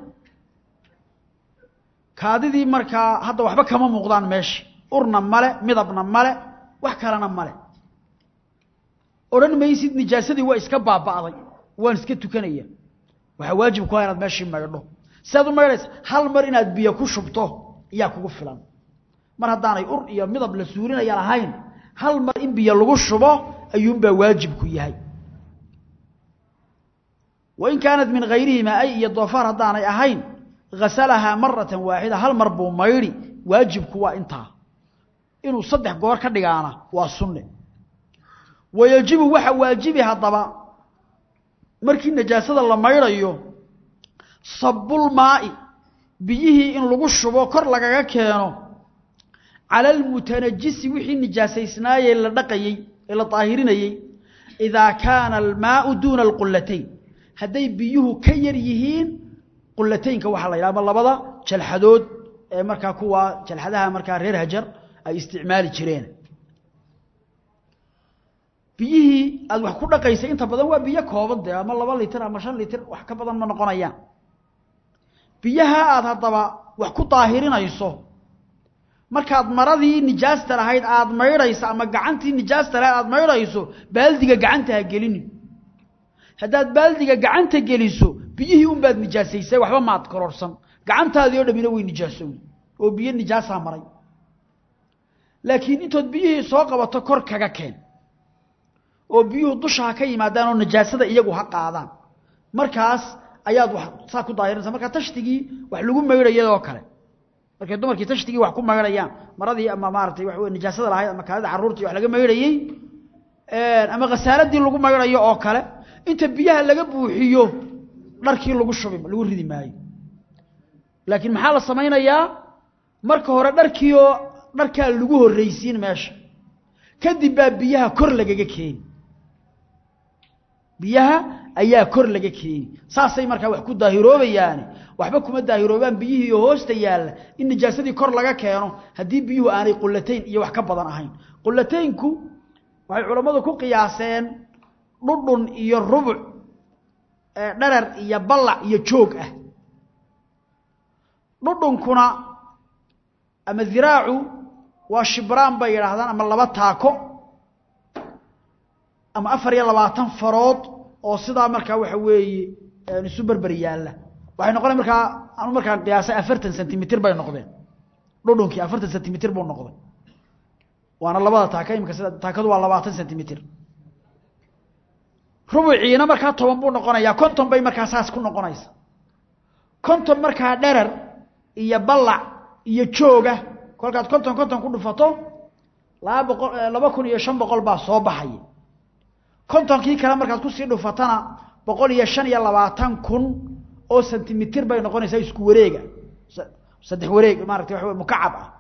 Speaker 1: kaadidii marka hadda waxba kama muuqdaan meeshi urna male midabna male wax kalena male oran maysid najaasadii waa iska baabaaday waan iska tukanaya waxa waajib ku ah inaad meeshii maydho saad u maydhaysa hal mar inaad biyo ku shubto ayaa kugu filan mar hadaanay ur iyo midab la suurinaya lahayn hal mar in biyo lagu shubo ayuun baa waajib ku yahay wa in kaanat min ghayrihima ay iyo doofaar hadaanay ahayn ghasalaha maratan waahida hal mar buu mayri waajibku waa intaa inuu saddex goor ka dhigaana waa sunne wayajibu waxa waajibi hadaba markii najaasada la mayrayo sabul maa'i biyihi in lagu shubo kor lagaga keeno ala al mutanajjisi wixii najaasaysnaayay la dhaqayay ila taahirinayay idha kana al maa'u duna al qullatayn haday biyuhu ka yar yihiin qullataynka waxa la yiraahdo labada jalxadood ee marka kuwa jalxadaha marka reer hajar ay isticmaali jireen biyihi aad wax ku dhaqaysay inta badan waa biyo kooban de ama laba litir ama shan litir wax ka badan ma noqonayaan biyaha aad hadaba wax ku taahirinayso markaad maradii nijaasta lahayd aad mayrayso ama gacantii nijaasta lahayd aad mayrayso baaldiga gacanta ha gelin hadaad baaldiga gacanta geliso biyihii un baad nijaasaysay waxba ma ad kororsan gacantaadii oo dhamina way nijaasow oo biyo nijaasa maray laakiin intood biyihii soo qabato kor kaga keen oo biyuhu dusha ka yimaadaan oo nijaasada iyagu ha qaadaan markaas ayaad wax saa ku daahirinaysa marka tashtigii wax lagu mayrayay kale markay dumarkii tashtigii wax ku mayrayaan maradii ama maartay wax weyn nijaasada lahayd ama kaada caruurtii wax laga mayrayay ee ama qasaaladii lagu mayrayo oo kale inta biyaha laga buuxiyo dharkii lagu shubay lagu ridi maayo laakiin maxaa la sameeyaa marka hore dharkii oo dharka lagu horeysiin meesha kadib baa biyaha kor lagaga keen biyaha ayaa kor laga keen saasay marka wax ku daahiroobayaan waxba kuma daahiroobaan biyihii iyo hoosta yaala in najaasadii kor laga keeno hadii biyuhu aanay qullatayn iyo wax ka badan ahayn qullataynku waxay culimadu ku qiyaaseen dhudhun iyo rubuc ee dharar iyo ballac iyo joog ah dhudhunkuna ama diraacu waa shibraan bay yiraahdaan ama laba taako ama afar iyo labaatan farood oo sida marka waxa weeye ee isu barbar yaala waxay noqonay marka aanu marka qiyaasay afartan sentimitir bay noqdeen dhudhunkii afartan sentimitir buu noqday waana labada taako imka sida taakadu waa labaatan sentimitir rubuciina marka toban buu noqonayaa konton bay marka saas ku noqonaysa konton marka dharar iyo ballac iyo jooga kolkaad konton konton ku dhufato laba kun iyo shan boqol baa soo baxay kontonkii kale markaad ku sii dhufatana boqol iyo shan iyo labaatan kun oo sentimitir bay noqonaysaa isku wareega saddex wareeg maaragtay wax mukacab ah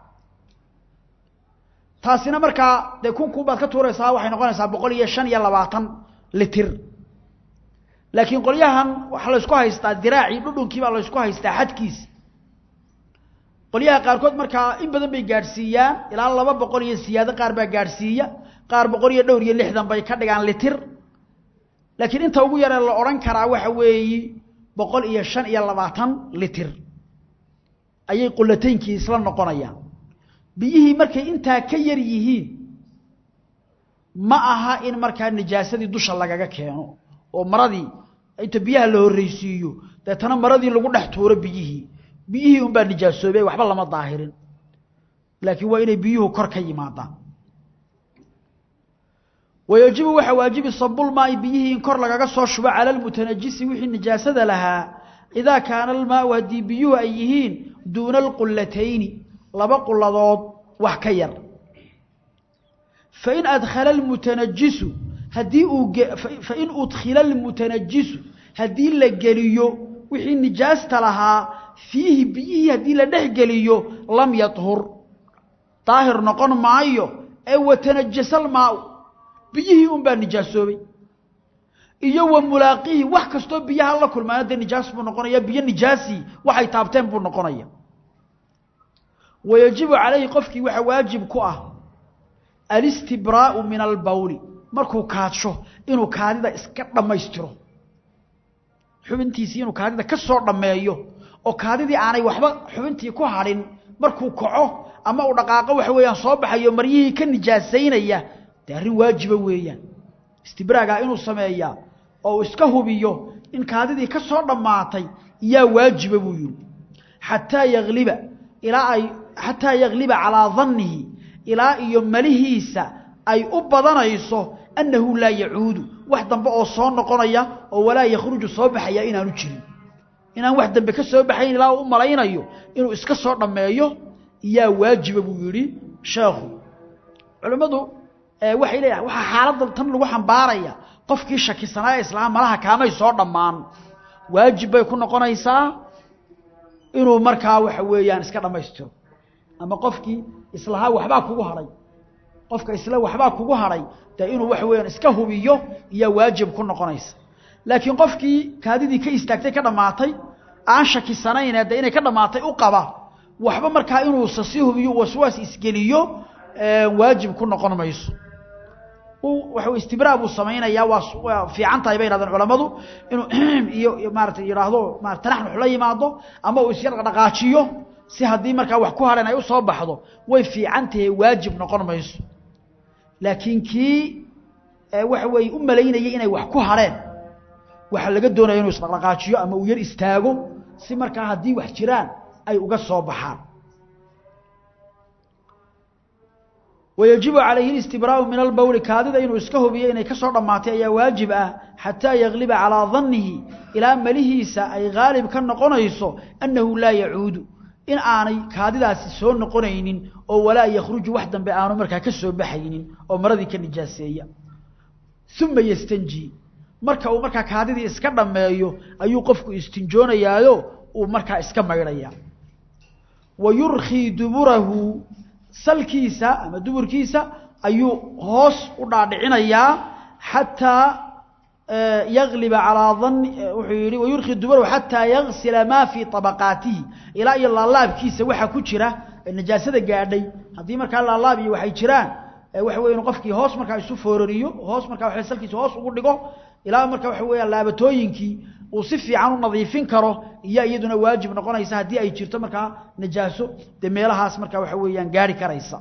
Speaker 1: taasina marka de kun ku baad ka tuuraysaa waxay noqonaysaa boqol iyo shan iyo labaatan litir laakiin qolyahan waxa la isku haystaa diraaci dhudhunkii baa la isku haystaa xadkiis qolyaha qaar kood marka in badan bay gaarsiiyaan ilaa laba boqol iyo siyaado qaar baa gaarsiiya qaar boqol iyo dhowr iyo lixdan bay ka dhigaan litir laakiin inta ugu yar la oran karaa waxa weeyi boqol iyo shan iyo labaatan litir ayay qulataynkii isla noqonayaan biyihii markay inta ka yar yihiin ma aha in marka najaasadii dusha lagaga keeno oo maradii inta biyaha la horeysiiyo dadana maradii lagu dhex tuuro biyihii biyihii un baa nijaasoobay waxba lama daahirin laakiin waa inay biyuhu kor ka yimaadaan wayajibu waxa waajibi sabul maa'i biyihii in kor lagaga soo shubo cala almutanajjisi wixii nijaasada lahaa idaa kaana almaa'u haddii biyuhu ay yihiin duuna alqullatayni laba qulladood wax ka yar fain adkhala almutanajjisu haddii uu fain udkhila almutanajjisu haddii la geliyo wixii nijaasta lahaa fiihi biyihii haddii la dhex geliyo lam yathur daahir noqon maayo ee watanajjasa almaa'u biyihii un baa nijaasoobay iyo wa mulaaqihi wax kastoo biyaha la kulmaana de nijaas buu noqonaya biyo nijaasi waxay taabteen buu noqonaya wayajibu calayhi qofkii waxa waajib ku ah alistibraa'u min albawli markuu kaadsho inuu kaadida iska dhammaystiro xubintiisii inuu kaadida ka soo dhammeeyo oo kaadidii aanay waxba xubintii ku hadhin markuu kaco ama uu dhaqaaqo waxa weeyaan soo baxayo maryihii ka nijaasaynaya daarin waajiba weeyaan istibraaga inuu sameeyaa oo iska hubiyo in kaadidii ka soo dhamaatay yaa waajiba buu yiri hatta yagliba ila ay hatta yagliba ala dhannihi ila iyo malihiisa ay u badanayso annahu la yacuudu wax dambe oo soo noqonaya oo walaa yakhruju soo baxaya inaanu jirin inaan wax dambe ka soo baxayn ilaa uu malaynayo inuu iska soo dhameeyo yaa waajiba buu yiri sheekhu culimadu ee waxay leeyahay waxa xaaladda tan lagu xambaaraya qofkii shakisanaa islaam malaha kaamay soo dhamaan waajib bay ku noqonaysaa inuu markaa waxa weeyaan iska dhameystiro ama qofkii islaha waxba kugu haray qofka isla waxba kugu haray taa inuu wax weeyaan iska hubiyo iyo waajib ku noqonaysa laakiin qofkii kaadidii ka istaagtay ka dhamaatay aan shakisanayn ee inay ka dhamaatay u qaba waxba markaa inuu sasi hubiyo waswaas isgeliyo waajib ku noqon mayso waxa istibraab uu sameeynaya waa fiican tahay bay raadaan culimadu inuu iyo maartay yiraahdo maartay naxnu xula yimaado ama uu isyar dhaqaajiyo si hadii markaa wax ku haran ay u soo baxdo way fiican tahay waajib noqon mayso laakiin kii waxa way u maleynayay inay wax ku hareen waxa laga doonayo inuu isdhaqaajiyo ama uu yar istaago si markaa hadii wax jiraan ay uga soo baxaan ويجب عليه الاستبراء من البول كادida inuu iska hubiyo inay ka soo dhamaatay ayaa waajib ah hatta yagliba ala dhannihi ila malihiisa ay gaalib ka noqonayso annahu la yaud in aanay kaadidaasi soo noqonaynin oo walaa yakhruju wax dambe aanu markaa ka soo baxaynin oo maradii ka nijaaseeya thumma yastanji marka uu markaa kaadidii iska dhameeyo ayuu qofku istinjoonayaayo uu markaa iska maydhaya wayurkhi duburahu salkiisa ama duburkiisa ayuu hoos u dhaadhicinayaa hatta yagliba ala dhanni wuxuu yiri wayurkhi duburahu hatta yaghsila ma fi tabaqatihi ila ila laabkiisa waxa ku jira najaasada gaadhay hadii markaa la laabiyo waxay jiraan waxa weeyaan qofkii hoos markaa isu foorariyo hoos markaa waxa salkiisa hoos ugu dhigo ila markaa waxa weeyaan laabatooyinkii uu si fiican u nadiifin karo iyo iyaduna waajib noqonaysa hadii ay jirto markaa najaaso de meelahaas markaa waxa weeyaan gaari karaysa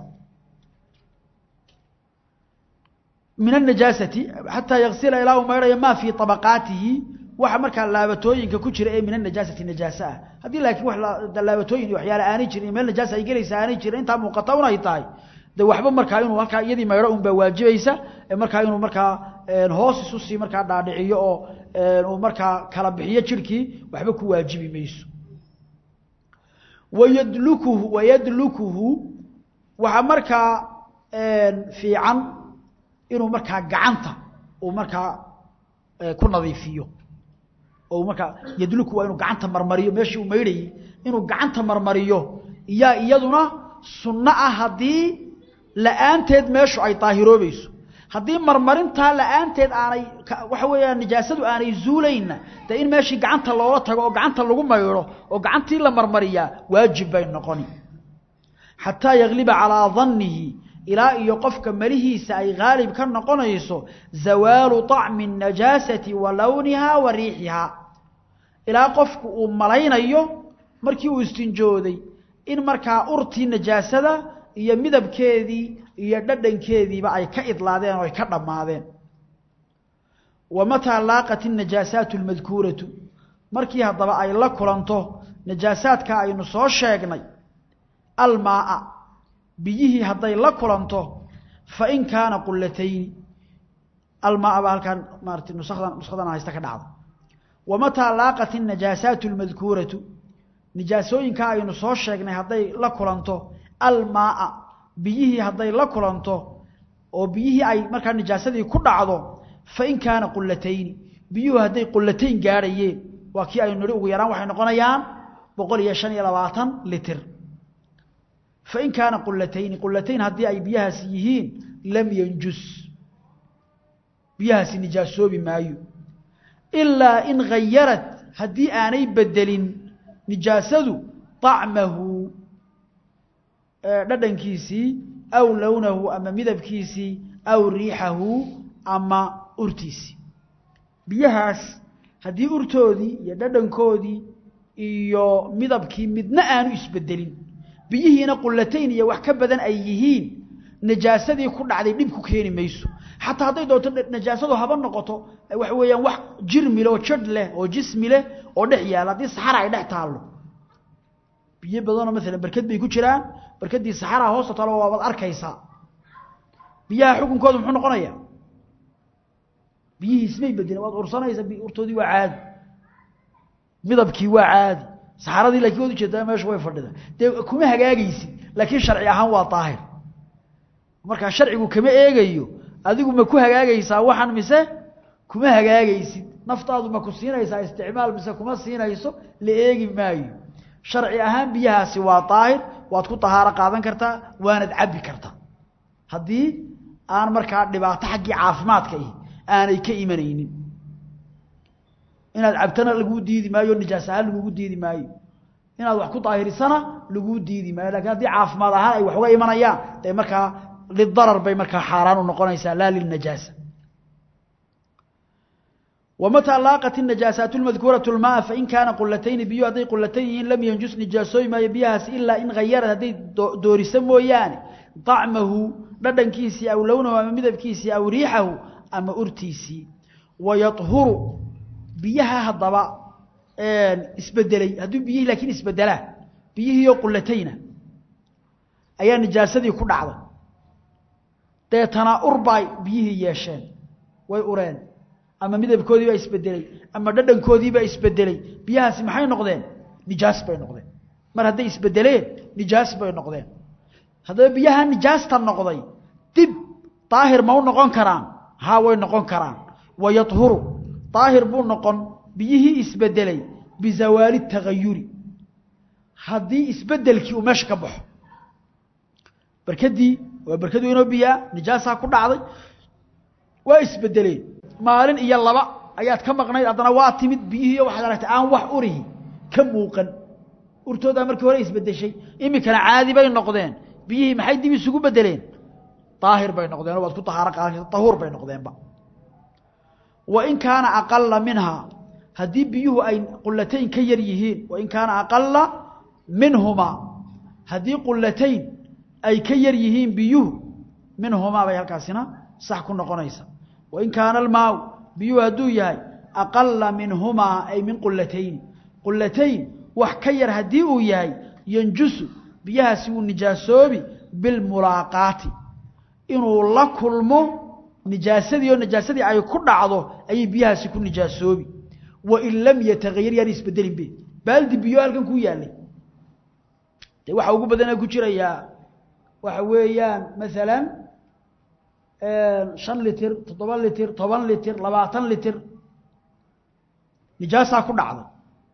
Speaker 1: min an-najasati hatta yaghsila ila umayra ma fi tabaqatihi waxa markaa laabatooyinka ku jira ee min an-najasati najaasa hadii laakiin wax laabatooyin iyo waxyaalo aanay jirin meel najaasa ay galaysa aanay jirin inta muuqata una ay tahay de waxba markaa inuu halka iyadii mayro un baa waajibaysa markaa inuu markaa hoos isu si markaa dhaadhiciyo oo uu markaa kala bixiyo jirkii waxba ku waajibi mayso wayadlukuhu wayadlukuhu waxa markaa fiican inuu markaa gacanta uu markaa ku nadiifiyo oo markaa yadluku waa inuu gacanta marmariyo meeshii uu maydhay inuu gacanta marmariyo iya iyaduna sunna ah hadii la'aanteed meeshu ay taahiroobayso hadii marmarinta la'aanteed aanay waxa weeyaan nijaasadu aanay zuulayna ta in meeshii gacanta loola tago oo gacanta lagu mayro oo gacantii la marmariya waajib bay noqoni hatta yagliba ala dhannihi ila iyo qofka malihiisa ay gaalib ka noqonayso zawalu ta'mi an-najasati wa lawniha wa riihiha ila qofku uu malaynayo markii uu istinjooday in markaa urtii najaasada iyo midabkeedii iyo dhadhankeediiba ay ka idlaadeen oo ay ka dhamaadeen wamata laqat an-najasatu al-madhkuratu markii hadaba ay la kulanto najaasaadka aynu soo sheegnay almaa biyihi haday la kulanto fa in kaana qullatayn almaa halkan maartii nusakhadan nusakhadan haysta ka dhacdo wamata laqat an-najasatu al-madhkuratu nijaasooyinka aynu soo sheegnay haday la kulanto almaa biyihi haday la kulanto oo biyihi ay marka nijaasadii ku dhacdo fa in kaana qullatayn biyuhu haday qullatayn gaarayeen waa kii aynu niri ugu yaraan waxay noqonayaan boqol iyo shan iyo labaatan litir fa in kaana qullatayn qullatayn hadii ay biyahaas yihiin lam yanjus biyahaas nijaasoobi maayo illa in ghayarat hadii aanay bedelin nijaasadu ta'mahu dhadhankiisii aw lawnahu ama midabkiisii aw riihahu ama urtiisii biyahaas hadii urtoodii iyo dhadhankoodii iyo midabkii midna aanu isbedelin biyihiina qullatayn iyo wax ka badan ay yihiin najaasadii ku dhacday dib ku keeni mayso hatta haday doonto najaasadu haba noqoto wax weeyaan wax jirmi leh oo jid leh oo jismi leh oo dhex yaala hadii saxara ay dhex taalo biyo badan oo mesela barkad bay ku jiraan barkadii saxara hoosta talo waa wad arkaysa biyaha xukunkoodu muxuu noqonayaa biyihii ismay bedeleen waad ursanaysa urtoodii waa caadi midabkii waa caadi saxaradii laakiin wad u jeedaa meesha way fadhida de kuma hagaagaysi laakiin sharci ahaan waa taahir marka sharcigu kama eegayo adigu ma ku hagaagaysaa waxan mise kuma hagaagaysid naftaadu ma ku siinaysaa isticmaal mise kuma siinayso la eegi maayo sharci ahaan biyahaasi waa daahir waad ku tahaaro qaadan kartaa waanad cabbi kartaa hadii aan markaa dhibaato xaqi caafimaadka aanay ka imanaynin inaad cabtana lagu diidi maayo nijaasaha lagu diidi maayo inaad wax ku daahirisana lagu diidi maayo laakiin hadii caafimaad ahaan ay wax uga imanayaan tay markaa lidarar bay markaa xaraan u noqonaysaa la lil najaasa ومتى لاقت النجاسات المذكورة الماء فإن كان قلتين بيو هذي قلتين لم ينجس نجاسوي ما يبيها إلا إن غيرت هذي دور سمو يعني طعمه بدن كيسي أو لونه أما مذب كيسي أو ريحه أما أرتيسي ويطهر بيها هالضباء اسبدلي هذو بيه لكن اسبدله بيه يو قلتين أيان نجاسة يكون عظم تيتنا أربع بيه ياشان ويقران ama midabkoodii baa isbedelay ama dhadhankoodii baa isbedelay biyahaasi maxay noqdeen nijaas bay noqdeen mar haday isbedeleen nijaas bay noqdeen haday biyaha nijaasta noqday dib taahir ma noqon karaan ha way noqon karaan wayadhuru taahir buu noqon biyihi isbedelay bizawali tagayuri hadii isbedelkii uu meesha ka baxo barkadii waa barkadu inoo biya nijaasa ku dhacday waa isbedeleen maalin iyo laba ayaad ka maqnayd adana waa timid biyihiyo waxa aragtay aan wax urihi ka muuqan urtooda markii hore isbedeshay imikana caadi bay noqdeen biyihii maxay dib isugu bedeleen taahir bay noqdeen oo waad ku tahaaro qaadan tahuur bay noqdeenba wa in kaana aqalla minha hadii biyuhu ay qullatayn ka yar yihiin wa in kaana aqalla minhuma hadii qullatayn ay ka yar yihiin biyuhu minhuma bay halkaasina sax ku noqonaysa وإن كان الماء بيوهدو يهي أقل منهما أي من قلتين قلتين وحكير هديو يهي ينجس بيها سيو النجاسوبي بالملاقات إنه الله كلمه نجاسدي ونجاسدي أي كل عضو أي بيها سيكون نجاسوبي وإن لم يتغير يعني اسبدلين به بالدي بيوها لكن كو يالي waxa ugu badan ay ku jiraya waxa weeyaan mesela shan litir toddoba litir toban litir labaatan litir nijaasa ku dhacday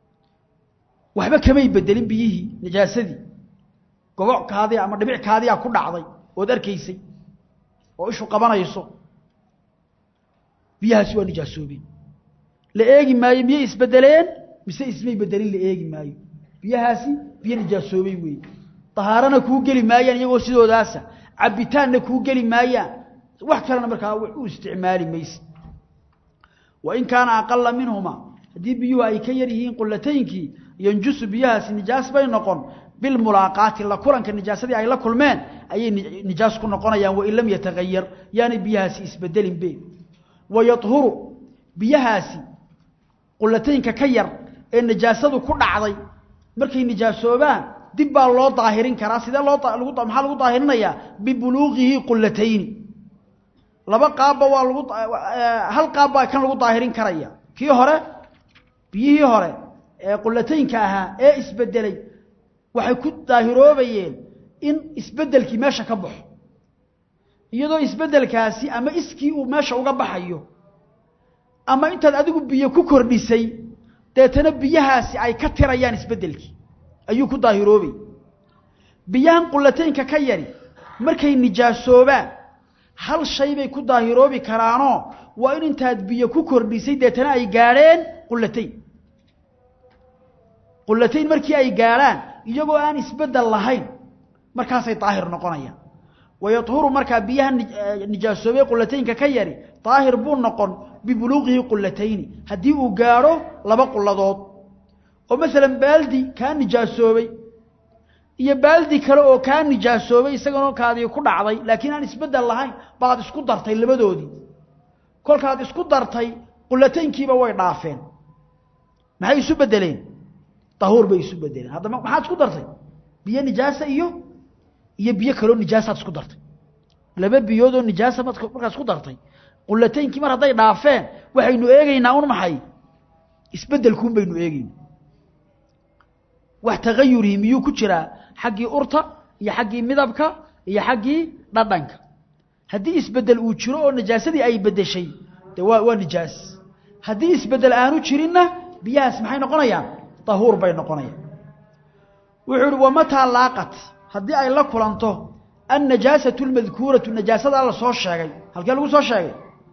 Speaker 1: waxba kamay bedelin biyihii nijaasadii goboc kaadii ama dhibic kaadii ku dhacday oo darkaysay oo ishu qabanayso biyahaasi waa nijaasoobeen la eegi maayo biyo isbedeleen mise ismay bedelin la eegi maayo biyahaasi biyo nijaasoobay weey tahaarana ku gali maayaan iyagoo sidoodaasa cabitaanna ku gali maayaan wax kalena markaa uu isticmaali maysi wa in kaana aqalla minhuma hadii biyuhu ay ka yar yihiin qullataynki yanjusu biyahaasi nijaas bay noqon bil mulaaqaati la kulanka nijaasadii ay la kulmeen ayay nijaas ku noqonayaan wa illam yataghayyar yani biyahaasi isbedelin be wa yadhuru biyahaasi qullataynka ka yar ee nijaasadu ku dhacday markay nijaasoobaan dib baa loo daahirin karaa sida loo lagu maxaa lagu daahirinayaa bi buluughihi qullatayn laba qaab waa lagu hal qaab baa kan lagu daahirin karaya kii hore biyihii hore ee qullataynka ahaa ee isbedelay waxay ku daahiroobayeen in isbedelkii meesha ka baxo iyadoo isbedelkaasi ama iskii uu meesha uga baxayo ama intaad adigu biyo ku kordhisay deetana biyahaasi ay ka tirayaan isbedelkii ayuu ku daahiroobay biyahan qullataynka ka yari markay nijaasoobaan hal shay bay ku daahiroobi karaano waa in intaad biyo ku kordhisay deetana ay gaareen qullatayn qullatayn markii ay gaaraan iyagoo aan isbedel lahayn markaasay daahir noqonayaan wayadhuru markaa biyaha nijaasoobay qullataynka ka yari daahir buu noqon bibuluughihi qullatayn haddii uu gaaro laba qulladood oo mesela baaldi kaa nijaasoobay iyo baaldi kale oo kaa nijaasoobay isagoo kaadii ku dhacday laakiin aan isbedel lahayn baad isku dartay labadoodii kolkaad isku dartay qullataynkiiba way dhaafeen maxay isu bedeleen tahuur bay isu bedeleen hadda maxaad isku dartay biyo nijaasa iyo iyo biyo kale oo nijaasaad isku dartay laba biyood oo nijaasa markaad isku dartay qullataynki mar haday dhaafeen waxaynu eegaynaa un maxay isbedelkuun baynu eegaynaa wax tagayuri miyuu ku jira xaqii urta iyo xaqii midabka iyo xaqii dhadhanka haddii isbedel uu jiro oo najaasadii ay bedeshay de waa waa nijaas haddii isbedel aanu jirinna biyahaas maxay noqonayaan tahuur bay noqonayaan wuxuu wa mata laaqat haddii ay la kulanto an najaasatu almadhkuratu najaasada la soo sheegay halkee lagu soo sheegay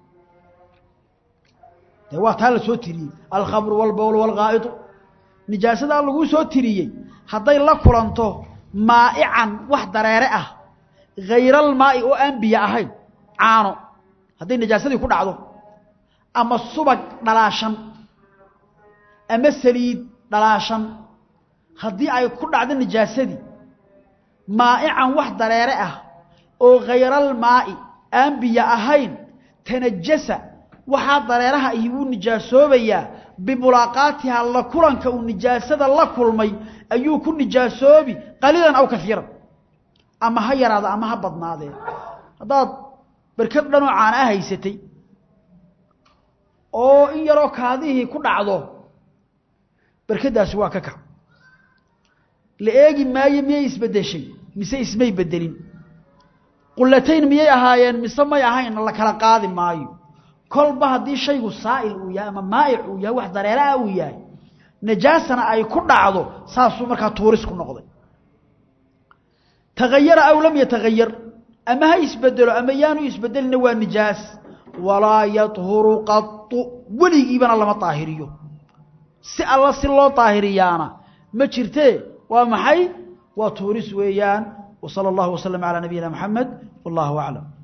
Speaker 1: de waa taa la soo tiriyay al khamr wal bawl wal ghaa'id najaasada lagu soo tiriyay hadday la kulanto maa'ican wax dareere ah غير الماء او انبياء ahayn caano haday najaasadii ku dhacdo ama subag dhalaashan ama saliid dhalaashan hadii ay ku dhacdo najaasadii maa'ican wax dareere ah oo غير الماء انبياء ahayn tanajasa waxa dareeraha iyu najaasoobaya bimulaaqaatiha la kulanka uu najaasada la kulmay ayuu ku najaasoobi qaliilan aw kathiran ama ha yaraada ama ha badnaadee hadaad barkad dhan oo caana haysatay oo in yaroo kaadihii ku dhacdo barkadaasi waa ka kac la eegi maayo miyay isbedeshay mise ismay bedelin qulatayn miyay ahaayeen mise may ahayn la kala qaadi maayo kolba hadii shaygu saa'il uu yahay ama maa'ic uu yahay wax dareera uu yahay najaasana ay ku dhacdo saasuu markaa tuuris ku noqday تغير أو لم يتغير أما هي يسبدل أما يانو يسبدل نوى النجاس ولا يطهر قط ولي يبان الله ما طاهريو سي الله سي الله طاهريانا ما جرتي وما حي وتورس ويان وصلى الله وسلم على نبينا محمد والله أعلم